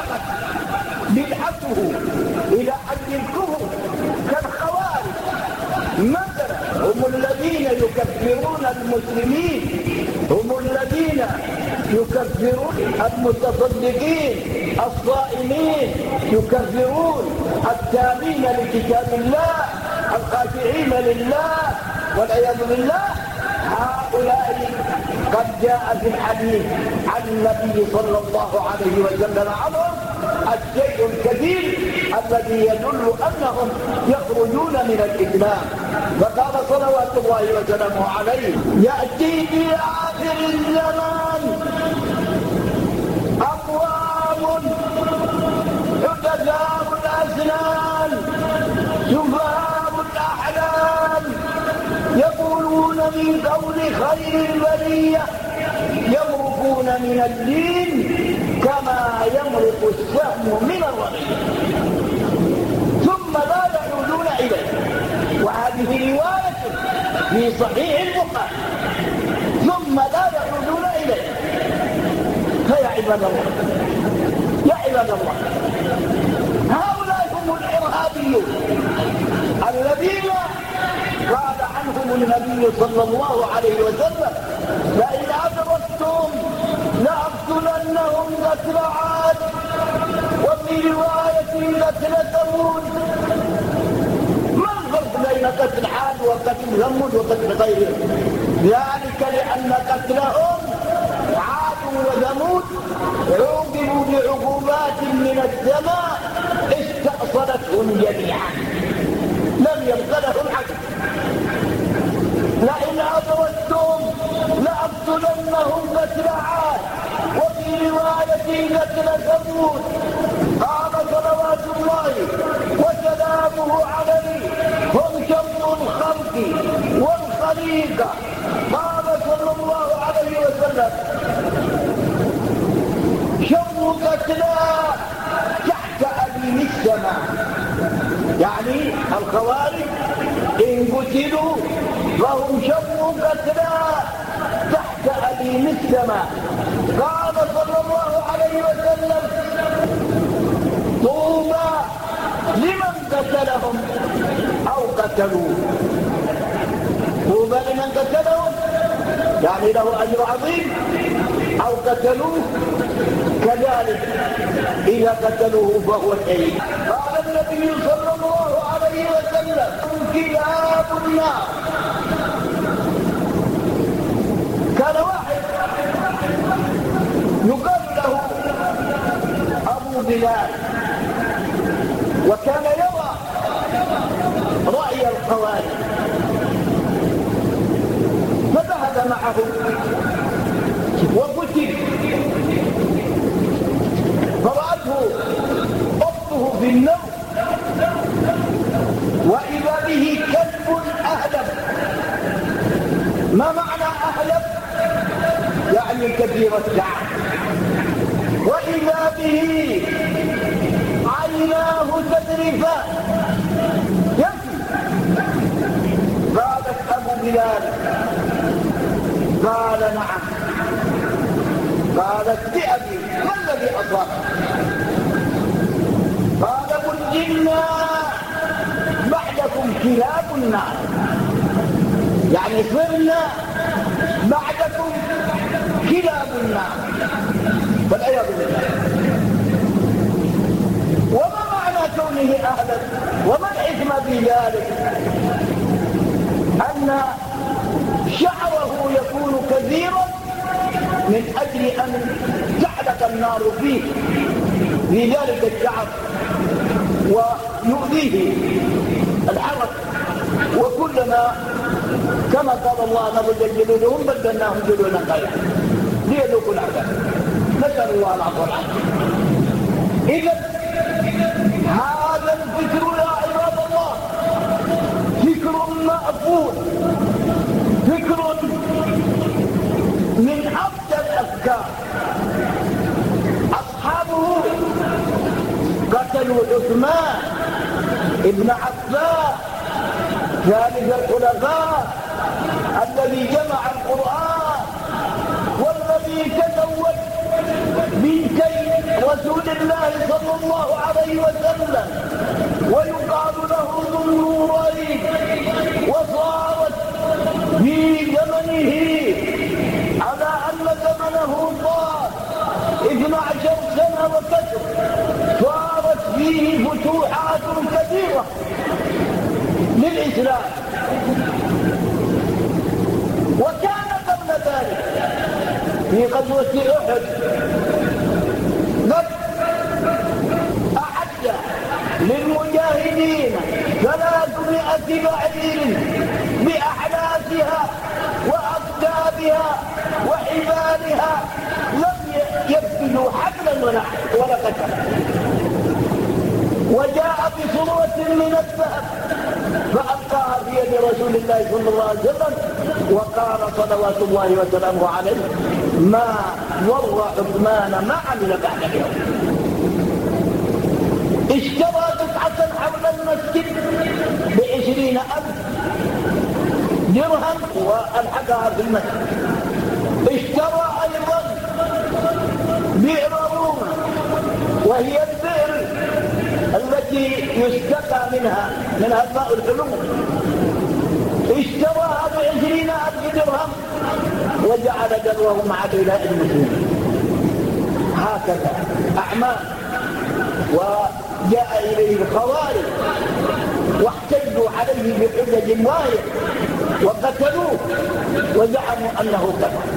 بلغت بدعته إلى حد الكفر كالخوارج مثلا، هم الذين يكفرون المسلمين، هم الذين يكفرون المتصدقين الصائمين، يكفرون التابعين لكتاب الله الخاشعين لله والعياذ بالله. هؤلاء قد جاء في الحديث عن النبي صلى الله عليه وسلم عنهم الشيء الكثير الذي يدل أنهم يخرجون من الإسلام. فقال صلوات الله وسلامه عليه: يأتي في آخر الزمان أقوام حدثاء الأسنان سفهاء الأحلام يقولون من قول خير البرية يمرقون من الدين كما يمرق السهم من الرمية ثم لا يعودون إليه. وهذه رواية في صحيح البخاري. ثم لا يعودون إليه. فيا عباد الله، يا عباد الله، هؤلاء هم الإرهابيون الذين قال عنهم النبي صلى الله عليه وسلم: لئن أدركتم لأقتلنهم قتل عاد وفي رواية قتل ثمود. ما الفرق بين قتل عاد وقتل ثمود وقتل غيرهم؟ ذلك لأن قتلهم عاد وثمود عوقبوا بعقوبات من السماء استأصلتهم جميعا، لم يبق لهم عدل. لئن أدركتم لأقتلنهم قتل عاد وفي رواية قتل ثمود. قال صلوات الله وسلامه عليه: هم شر الخلق والخليقة. قال صلى الله عليه وسلم: شر قتلى تحت أبين السماء. يعني الخوارج إن قتلوا فهم شر قتلى تحت أبين السماء. قال صلى الله عليه وسلم: طوبى لمن قتلهم أو قتلوه. طوبى لمن قتلهم يعني له أجر عظيم، أو قتلوه كذلك إذا قتلوه فهو شهيد. قال النبي صلى الله عليه وسلم: كلاب النار. كان واحد يقال له أبو بلال، وكان يرى رأي الخوارج، فذهب معه وقتل. فرأته أخته في النوم، وإذا به كلب أهلب. ما معنى أهلب؟ يعني كثير الشعر. وإذا به عيناه تذرفان يبكي. قالت أبو بلال: قال: نعم. قالت: بأبي ما الذي أصاب؟ قال: بلجنا بعدكم كلاب النار، يعني صرنا بعدكم كلاب النار، والعياذ بالله. وما معنى كونه أهلا؟ وما الحكمة في ذلك؟ أن شعره يكون كثيرا من أجل أن تعلق النار فيه في ذلك الشعر ويؤذيه الحرق. وكلما كما قال الله: نبدل جلودهم بدلناهم جلودا غيرها ليذوقوا العذاب. نسأل الله العفو والعافية. إذا هذا الفكر يا عباد الله فكر مأفول، فكر من أبدى الأفكار. أصحابه قتلوا عثمان ابن عفان ثالث الخلفاء الذي جمع القرآن والذي تزوج بنتي رسول الله صلى الله عليه وسلم، ويقال له ذو النورين، وصارت في زمنه على أن زمنه طال 12 سنة وكثر، صارت فيه فتوحات كثيرة للإسلام. وكان قبل ذلك في غزوة أحد قد أعد للمجاهدين 300 بعير بأحلاسها وأقدابها وحبالها، لم يبذلوا حبلا ولا قتلا، وجاء بصورة من الذهب فألقاها في يد رسول الله صلى الله عليه وسلم، وقال صلوات الله وسلامه عليه: ما ضر عثمان ما عمل بعد اليوم. اشترى قطعة حول المسجد ب20,000 درهم وألحقها في المسجد. اشترى أيضا بئر روما، وهي البئر التي يستقى منها الماء الحلو، اشتراها ب20,000 درهم وجعل دلوه مع بلاء المسلمين. هكذا أعمال. وجاء إليه الخوارج واحتجوا عليه بحجج واهية وقتلوه وزعموا أنه كفر.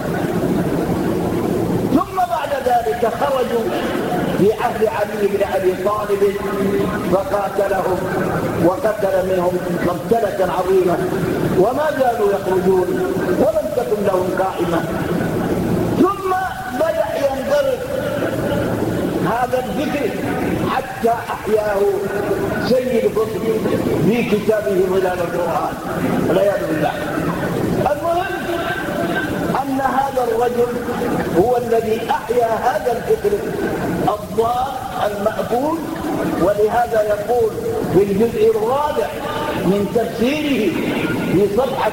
ثم بعد ذلك خرجوا في عهد علي بن أبي طالب فقاتلهم وقتل منهم مقتلة عظيمة، وما زالوا يخرجون ولم تكن لهم قائمة. ثم بدأ ينضرب هذا الذكر حتى أحياه سيد قطب في كتابه ظلال القرآن والعياذ بالله. المهم أن هذا الرجل هو الذي أحيا هذا الفكر الضال المأكول، ولهذا يقول في الجزء الرابع من تفسيره في صفحة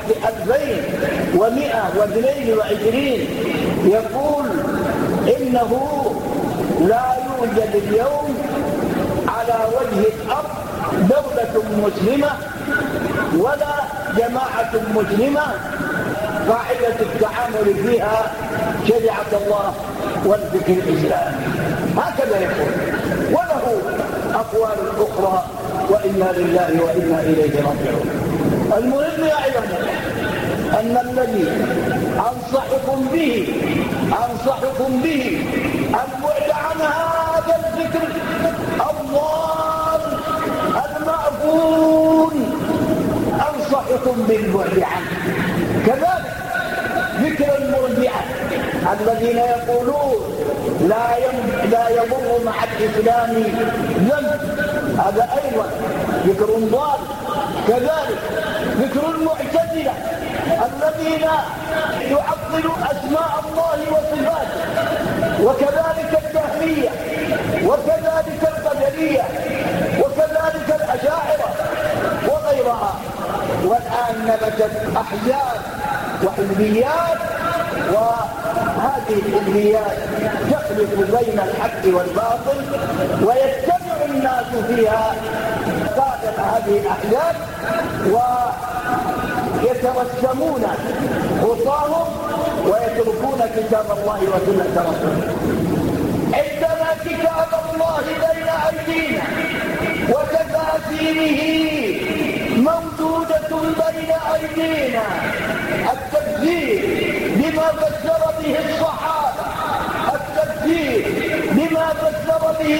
2122 يقول: إنه لا يوجد اليوم على وجه الأرض دولة مسلمة ولا جماعة مسلمة قاعدة التعامل فيها شريعة الله والفكر الإسلامي. هكذا يقول، وله أقوال أخرى، وإنا لله وإنا إليه راجعون. المهم يا عباد أن الذي أنصحكم به البعد عن هذا الفكر الضال المأكول، أنصحكم بالبعد عنه. كذلك ذكر المرجئة الذين يقولون لا يضر مع الإسلام ذنب، هذا أيضا ذكر ضال. كذلك ذكر المعتزلة الذين يعطلوا أسماء الله وصفاته، وكذلك الجهمية، وكذلك القدرية، وكذلك الأشاعرة وغيرها. والآن نبتت أحزاب وحزبيات، وهذه الحزبيات تخلط بين الحق والباطل، ويتبع الناس فيها قادة هذه الأحزاب ويتوسمون خطاهم ويتركون كتاب الله وسنة رسوله. عندنا كتاب الله بين أيدينا وتفاسيره موجودة بين أيدينا، التفسير بما فسر به الصحابة، التفسير بما فسر به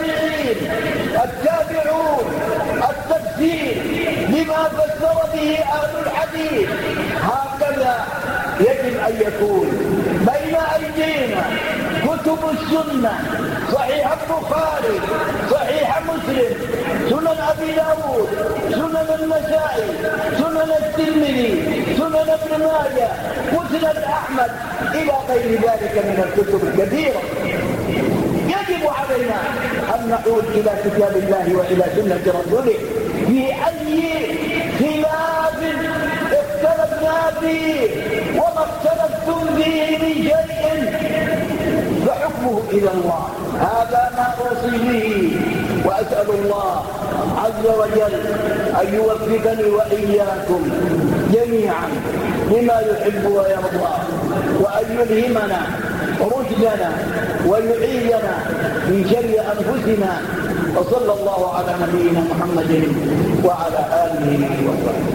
التابعون، التفسير بما فسر به أهل الحديث. هكذا يجب أن يكون بين أيدينا كتب السنة، صحيح البخاري، صحيح مسلم، سنن أبي داود، سنن النسائي، سنن الترمذي، سنن ابن ماجه، مسند أحمد، إلى غير ذلك من الكتب الكثيرة. يجب علينا أن نعود إلى كتاب الله وإلى سنة رسوله في أي خلاف اختلفنا فيه، وما اختلفتم فيه من شيء فحكمه إلى الله. هذا ما أوصي به، وأسأل الله عز وجل أن يوفقني وإياكم جميعا لما يحب ويرضى، وأن يلهمنا رشدنا ويعيذنا من شر أنفسنا. وصلى الله على نبينا محمد وعلى آله وصحبه.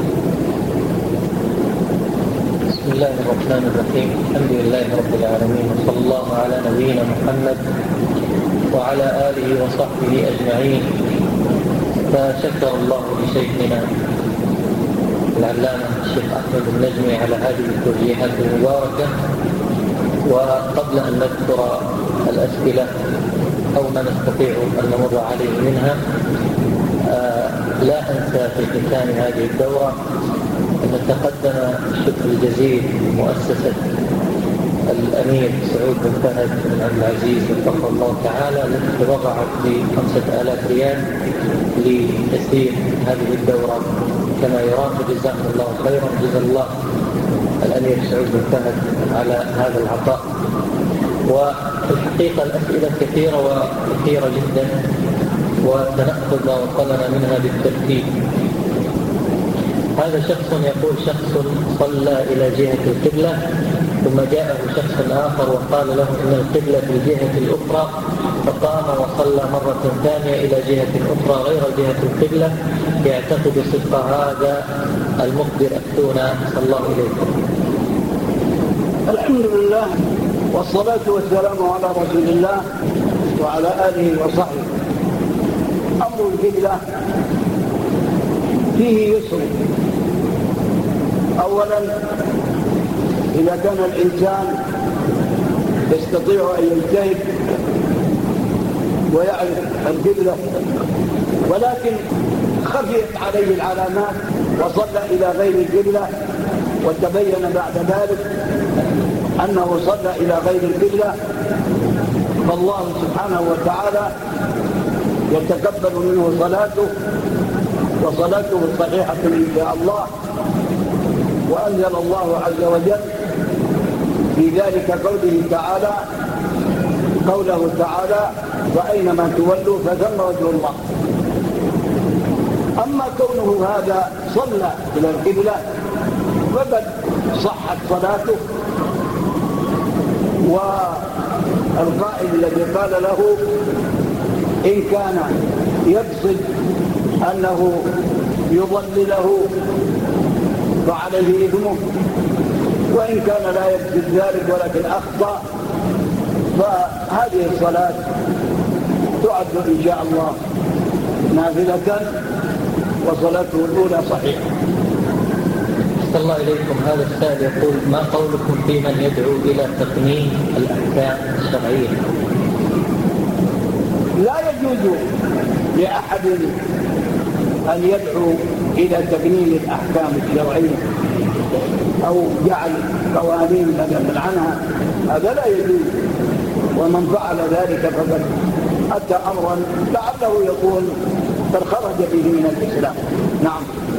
بسم الله الرحمن الرحيم. الحمد لله رب العالمين، وصلى الله على نبينا محمد وعلى آله وصحبه أجمعين. فشكر الله لشيخنا العلامة الشيخ أحمد النجمي على هذه التوجيهات المباركة. وقبل أن نذكر الأسئلة أو ما نستطيع أن نمر عليه منها، لا أنسى في ختام هذه الدورة أن نتقدم الشكر الجزيل لمؤسسة الأمير سعود بن فهد بن عبد العزيز وفقه الله تعالى، التي تبرعت ب5,000 ريال لتسيير هذه الدورة كما يرام. جزاهم الله خيرا، جزا الله الأمير سعود بن فهد على هذا العطاء. وفي الحقيقة الأسئلة كثيرة وكثيرة جدا، وسنأخذ ما وصلنا منها بالترتيب. هذا شخص يقول: شخص صلى إلى جهة القبلة، ثم جاءه شخص آخر وقال له إن القبلة في الجهة الأخرى، فقام وصلى مرة ثانية إلى جهة أخرى غير جهة القبلة، يعتقد صدق هذا المخبر. أفتونا صلى الله عليكم. الحمد لله والصلاة والسلام على رسول الله وعلى آله وصحبه. أمر القبلة فيه يسر. أولا، إذا كان الإنسان يستطيع أن يجتهد ويعرف القبلة، ولكن خفيت عليه العلامات وصلى إلى غير القبلة، وتبين بعد ذلك أنه صلى إلى غير القبلة، فالله سبحانه وتعالى يتقبل منه صلاته، وصلاته صحيحة إن شاء الله. وأنزل الله عز وجل في ذلك قوله تعالى: وأينما تولوا فثم وجه الله. أما كونه هذا صلى إلى القبلة فقد صحت صلاته. والقائل الذي قال له إن كان يقصد أنه يضلله فعليه إثمه، وإن كان لا يقصد ذلك ولكن أخطأ، فهذه الصلاة تعد إن شاء الله نافلة، وصلاته الأولى صحيحة. صلى الله إليكم. هذا السائل يقول: ما قولكم في من يدعو إلى تقنين الأحكام الشرعية؟ لا يجوز لأحد أن يدعو إلى تقنين الأحكام الشرعية أو جعل قوانين بدلا عنها، هذا لا يجوز. ومن فعل ذلك فقد أتى أمرا لعله يكون قد خرج به من الإسلام. نعم.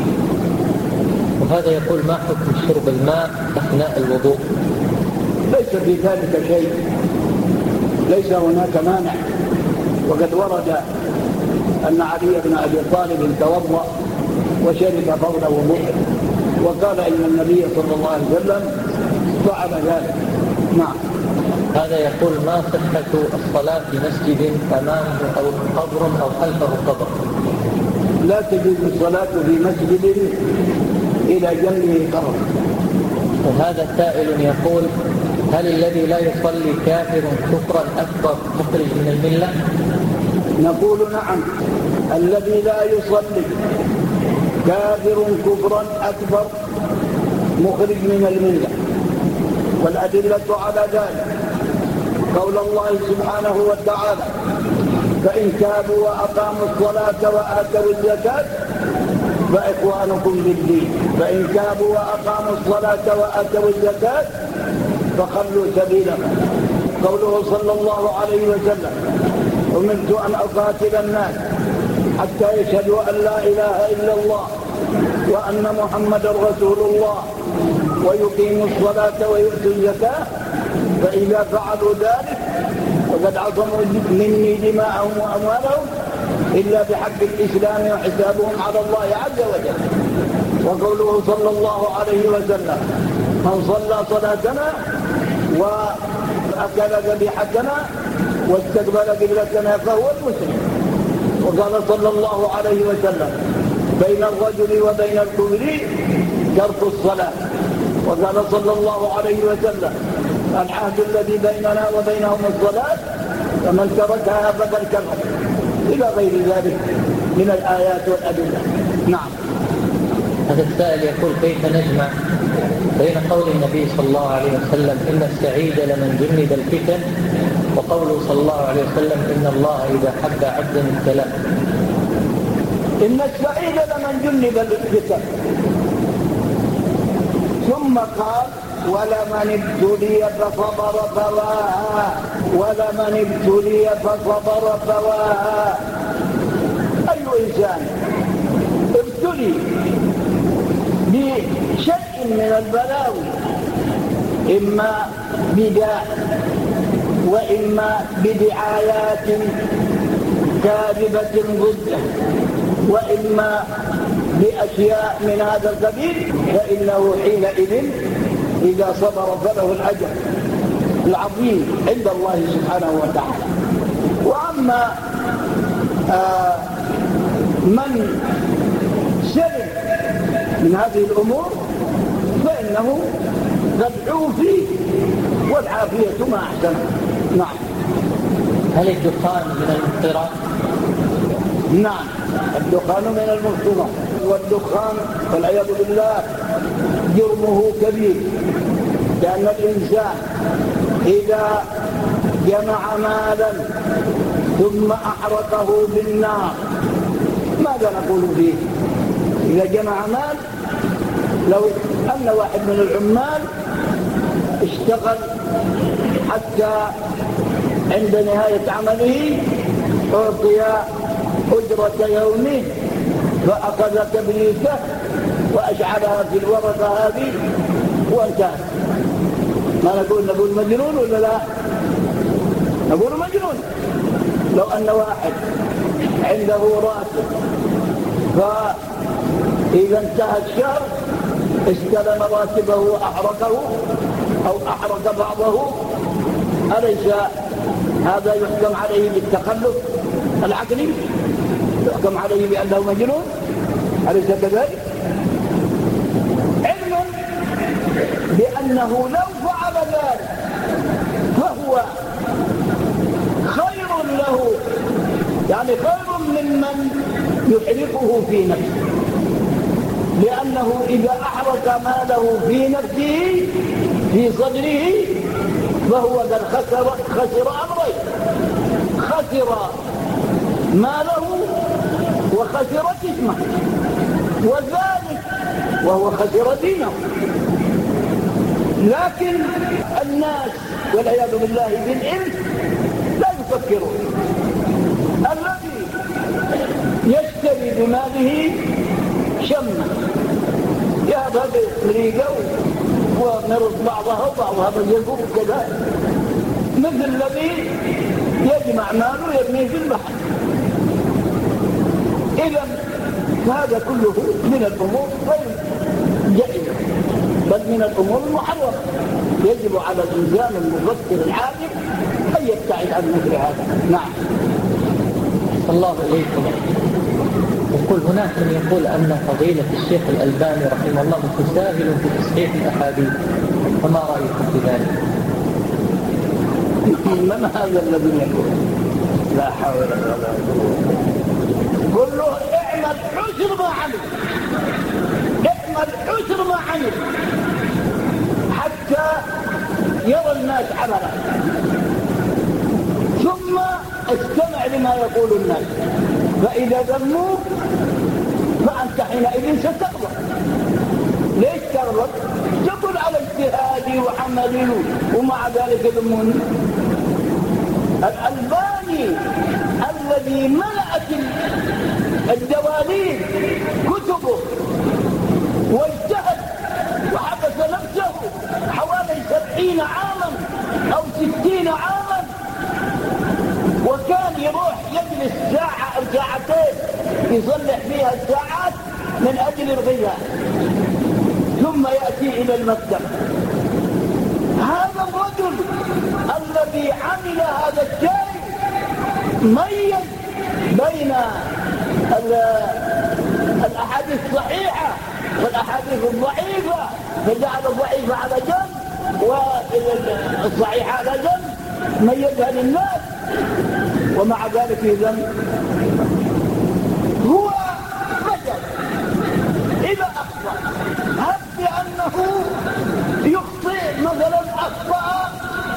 وهذا يقول: ما حكم شرب الماء أثناء الوضوء؟ ليس في ذلك شيء، ليس هناك مانع. وقد ورد أن علي بن أبي طالب توضأ وشرب فور وضوءه، وقال إن النبي صلى الله عليه وسلم فعل ذلك. نعم. هذا يقول: ما صحة الصلاة في مسجد أمامه أو قبر أو خلفه قبر؟ لا تجوز الصلاة في مسجد إلى جنبه قبر. وهذا سائل يقول: هل الذي لا يصلي كافر كفرا أكبر مخرج من الملة؟ نقول نعم، الذي لا يصلي كافر كفرا أكبر مخرج من الملة. والأدلة على ذلك قول الله سبحانه وتعالى: فإن تابوا وأقاموا الصلاة وآتوا الزكاة فإخوانكم بالدين، فإن تابوا وأقاموا الصلاة وآتوا الزكاة فخلوا سبيلهم. قوله صلى الله عليه وسلم: أمرت أن أقاتل الناس حتى يشهدوا أن لا إله إلا الله وأن محمدا رسول الله ويقيموا الصلاة ويؤتوا الزكاة، فإذا فعلوا ذلك وقد عصموا مني دماءهم وأموالهم إلا بحق الإسلام وحسابهم على الله عز وجل. وقوله صلى الله عليه وسلم من صلى صلاتنا وأكل ذبيحتنا واستقبل قبلتنا فهو المسلم. وقال صلى الله عليه وسلم بين الرجل وبين الكفر ترك الصلاة. وقال صلى الله عليه وسلم العهد الذي بيننا وبينهم الصلاة فمن تركها فقد كفر، إلى غير ذلك من الآيات والأدلة. نعم. هذا السائل يقول كيف نجمع بين قول النبي صلى الله عليه وسلم إن السعيد لمن جنب الفتن وقوله صلى الله عليه وسلم إن الله إذا حب عبدا ابتلاه؟ إن السعيد لمن جنب الفتن، ثم قال ولمن ابتلي فصبر فواها، ولمن ابتلي فصبر فواها. أي إنسان ابتلي بشيء من البلاوي، إما بداء وإما بدعايات كاذبة ضده وإما بأشياء من هذا القبيل، فإنه حينئذ إذا صبر فله الأجر العظيم عند الله سبحانه وتعالى. وأما من سلم من هذه الأمور فإنه قد عوفي والعافية ما أحسن. نعم. هل الدخان من المفطرات؟ نعم، الدخان من المفطرات، والدخان والعياذ بالله جرمه كبير، لأن الإنسان إذا جمع مالا ثم أحرقه بالنار ماذا نقول فيه؟ إذا جمع مال، لو أن واحد من العمال اشتغل حتى عند نهاية عمله أعطي أجرة يومه فأخذ كبريته وأشعلها في الورقة هذه وانتهى، ما نقول مجنون ولا لا؟ نقول مجنون. لو أن واحد عنده راتب فإذا انتهى الشهر استلم راتبه وأحرقه أو أحرق بعضه، أليس هذا يحكم عليه بالتخلف العقلي؟ يحكم عليه بأنه مجنون؟ أليس كذلك؟ علم بأنه لو فعل ذلك فهو خير له، يعني خير ممن يحرقه في نفسه، لأنه إذا أحرق ماله في نفسه في صدره فهو قد خسر أمرين: خسر ماله وخسر جسمه، وذلك وهو خسر دينه. لكن الناس والعياذ بالله بالإنس لا يفكرون. الذي يشتري بماله شمة يذهب بريقه ونرد بعضها وبعضها بالجزء كذا، مثل الذي يجمع ماله يرميه في البحر. إذا هذا كله من الأمور غير جائزة، بل من الأمور المحرمة. يجب على الإنسان المفكر العاقل أن يبتعد عن مثل هذا. نعم. الله إليكم. يقول هناك من يقول أن فضيلة الشيخ الألباني رحمه الله متساهل في تصحيح الأحاديث، فما رأيكم في ذلك؟ من هذا الذي يقول؟ لا حول ولا قوة. قل له اعمل عشر ما عمل، اعمل عشر ما عمل حتى يرى الناس عمله، ثم استمع لما يقول الناس، فإذا ذموك فأنت حينئذ ستغلط. ليش تغلط؟ تقول على اجتهادي وعملي ومع ذلك يذموني. الألباني الذي ملأت الدواليب كتبه واجتهد وحبس نفسه حوالي 70 عاما أو 60 عاما أحيانا يروح يجلس ساعة أو ساعتين يصلح فيها الساعات من أجل الغذاء، ثم يأتي إلى المكتب. هذا الرجل الذي عمل هذا الشيء ميز بين الأحاديث الصحيحة والأحاديث الضعيفة، فجعل الضعيفة على جنب والصحيحة على جنب، ميزها للناس. ومع ذلك إذن هو بشر إذا أخطأ هل بأنه يخطئ مثلا أخطأ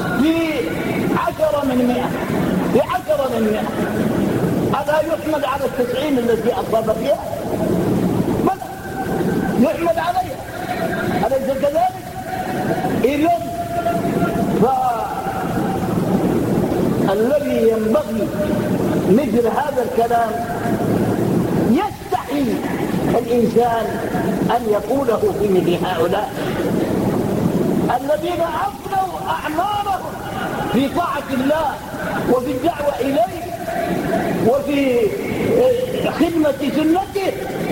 ب10 من 100 ب10 من 100، هذا يحمد على 90 التي أصاب فيها؟ بل يحمد عليها، أليس كذلك؟ إذن الذي ينبغي مثل هذا الكلام يستحي الإنسان أن يقوله في مثل هؤلاء الذين أفنوا أعمارهم في طاعة الله وفي الدعوة إليه وفي خدمة سنته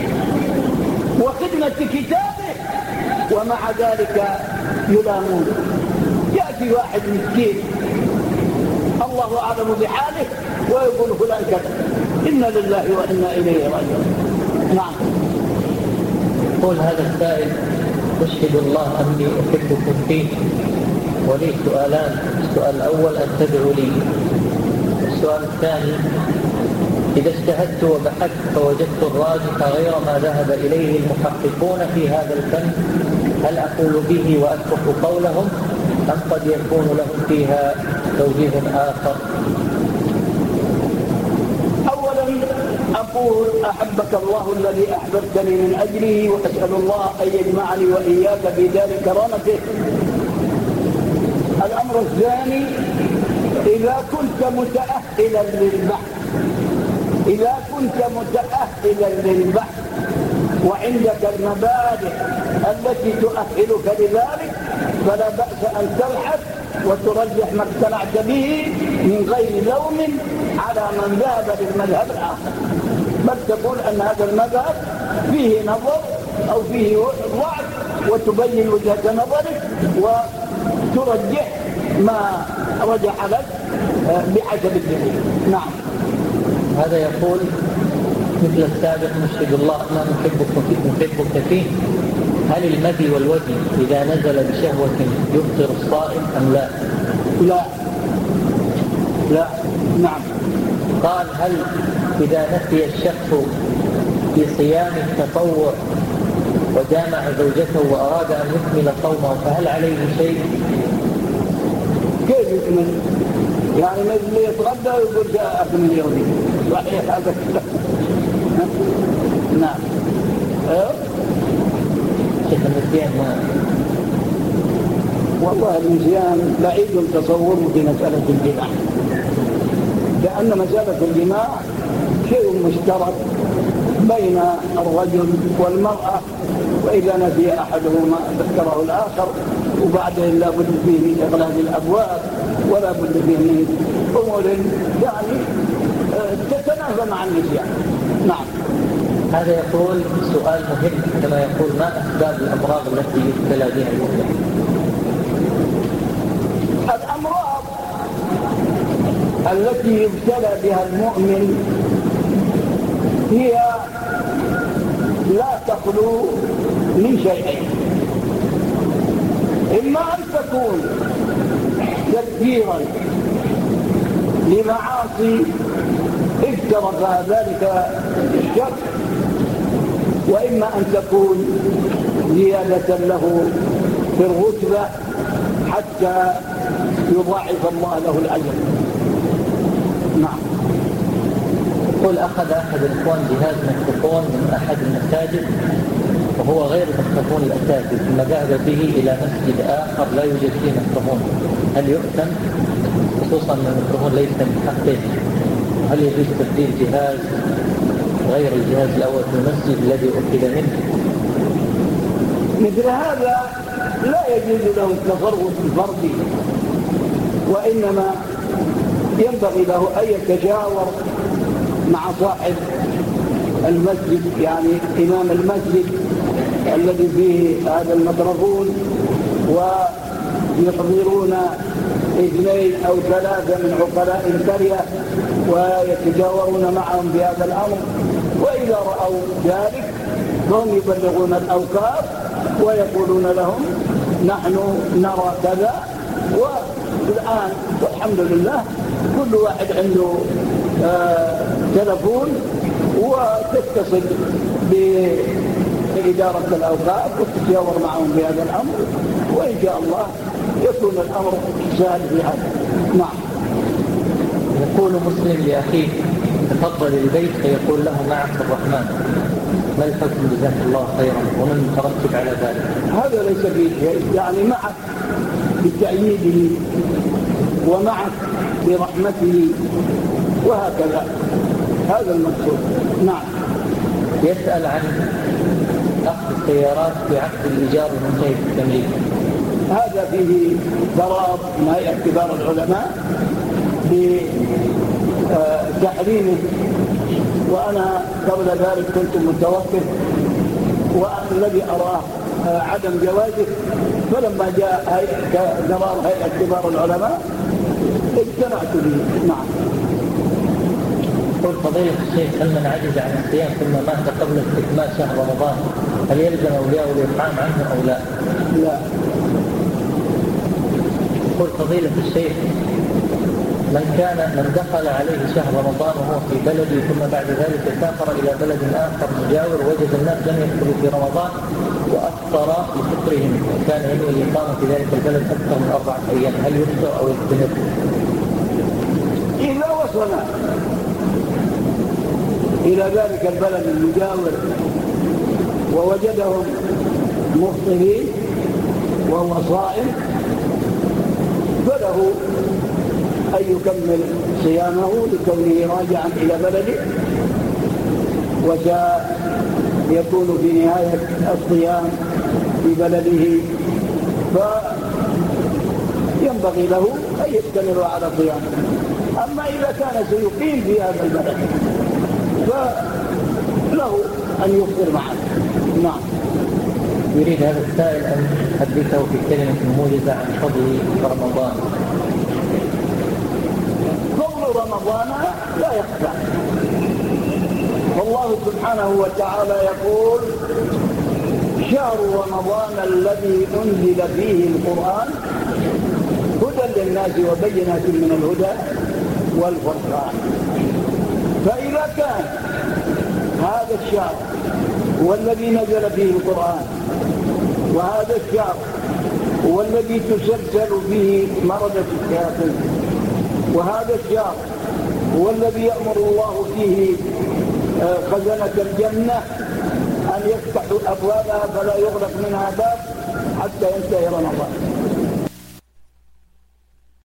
وخدمة كتابه، ومع ذلك يلامون. يأتي واحد مسكين الله أعلم بحاله ويقول فلان كذا، إنا لله وإنا إليه راجعون. نعم. يقول هذا السائل: أشهد الله أني أحبكم فيه، ولي سؤالان. السؤال الأول أن تدعو لي. السؤال الثاني: إذا اجتهدت وبحثت فوجدت الراجح غير ما ذهب إليه المحققون في هذا الفن، هل أقول به وأترك قولهم أم قد يكون لهم فيها توجيه آخر؟ أولا أقول أحبك الله الذي أحببتني من أجله، وأسأل الله أن يجمعني وإياك في دار كرامته. الأمر الثاني: إذا كنت متأهلا للبحث وعندك المبادئ التي تؤهلك لذلك، فلا بأس أن تبحث وترجح ما اقتنعت به من غير لوم على من ذهب للمذهب الآخر، بل تقول أن هذا المذهب فيه نظر أو فيه ضعف، وتبين وجهة نظرك وترجح ما رجح لك بحسب الدليل. نعم. هذا يقول مثل السابق: نشهد الله أننا نحبك فيه، هل المدي والودي إذا نزل بشهوة يفطر الصائم أم لا؟ لا. نعم. قال: هل إذا نسي الشخص في صيام التطوع وجامع زوجته وأراد أن يكمل صومه فهل عليه شيء؟ كيف يكمل؟ يعني نزل يتغدى ويقول جاء أكمل يومي، صحيح هذا الكلام؟ نعم. شيخ النسيان والله النسيان بعيد تصوره في مسألة الجماع، لأن مسألة الجماع شيء مشترك بين الرجل والمرأة، وإذا نسي أحدهما ذكره الآخر، وبعدين لا بد فيه من إغلاق الأبواب ولا بد فيه من أمور يعني تتنافى مع النسيان. نعم. هذا يقول سؤال مهم كما يقول: ما أسباب الأمراض التي يبتلى بها المؤمن؟ الأمراض التي يبتلى بها المؤمن هي لا تخلو من شيئين: إما أن تكون تكبيرا لمعاصي افترق ذلك الشخص، وإما أن تكون زيادة له في الرتبة حتى يضاعف الله له الأجر. نعم. يقول: أخذ أحد الإخوان جهاز ميكروفون من أحد المساجد وهو غير الميكروفون الأساسي، ثم ذهب به إلى مسجد آخر لا يوجد فيه ميكروفون، هل يؤثم؟ خصوصا أن الميكروفون ليس من حقه، هل يجوز تبديل جهاز غير الجهاز الأول في المسجد الذي أخذ منه؟ مثل هذا لا يجوز له التصرف الفردي، وإنما ينبغي له أن يتشاور مع صاحب المسجد، يعني إمام المسجد الذي فيه هذا الميكروفون، ويحضرون 2 أو 3 من عقلاء القرية ويتجاورون معهم بهذا الأمر، وإذا رأوا ذلك فهم يبلغون الأوقاف ويقولون لهم نحن نرى كذا. والآن والحمد لله كل واحد عنده تلفون وتتصل بإدارة الأوقاف وتتجاور معهم بهذا الأمر، وإن شاء الله يكون الأمر سهل في هذا. نعم. يقول مسلم لأخيه تفضل البيت فيقول له معك الرحمن، ما الحكم جزاك الله خيرا ومن المترتب على ذلك؟ هذا ليس فيه شيء، يعني معك بتأييده ومعك برحمته وهكذا، هذا المقصود. نعم. يسأل عن أخذ السيارات بعقد الإيجار المنتهي بالتمليك. هذا فيه ضرر ما اعتبار العلماء بتحريمه، وأنا قبل ذلك كنت متوقف، والذي أراه عدم جوازه، فلما جاء قرار هيئة كبار العلماء اجتمعت به. نعم. قل فضيلة الشيخ، هل من عجز عن الصيام ثم مات قبل استكمال شهر رمضان هل يلزم أولياء الإطعام عنه أو لا؟ لا. قل فضيلة الشيخ، من دخل عليه شهر رمضان وهو في بلده ثم بعد ذلك سافر إلى بلد آخر مجاور وجد الناس لم يدخلوا في رمضان وأفطر لفطرهم وكان ينوي الإقامة في ذلك البلد أكثر من 4 أيام، هل يفطر أو يستمر؟ إذا وصل إلى ذلك البلد المجاور ووجدهم مفطرين وهو صائم فله أن يكمل صيامه لكونه راجعا إلى بلده، وسيكون في نهاية الصيام في بلده، فينبغي له أن يستمر على صيامه. أما إذا كان سيقيم في هذا البلد فله أن يفطر معه. نعم. يريد هذا السائل أن تحدثه في كلمة موجزة عن فضل رمضان. فضل رمضان لا يخفى، والله سبحانه وتعالى يقول شهر رمضان الذي أنزل فيه القرآن هدى للناس وبينات من الهدى والفرقان. فإذا كان هذا الشهر هو الذي نزل فيه القرآن، وهذا الشهر هو الذي تسلسل فيه مردة الشياطين، وهذا الشهر هو الذي يأمر الله فيه خزنة الجنة أن يفتحوا أبوابها فلا يغلق منها باب حتى ينتهي رمضان.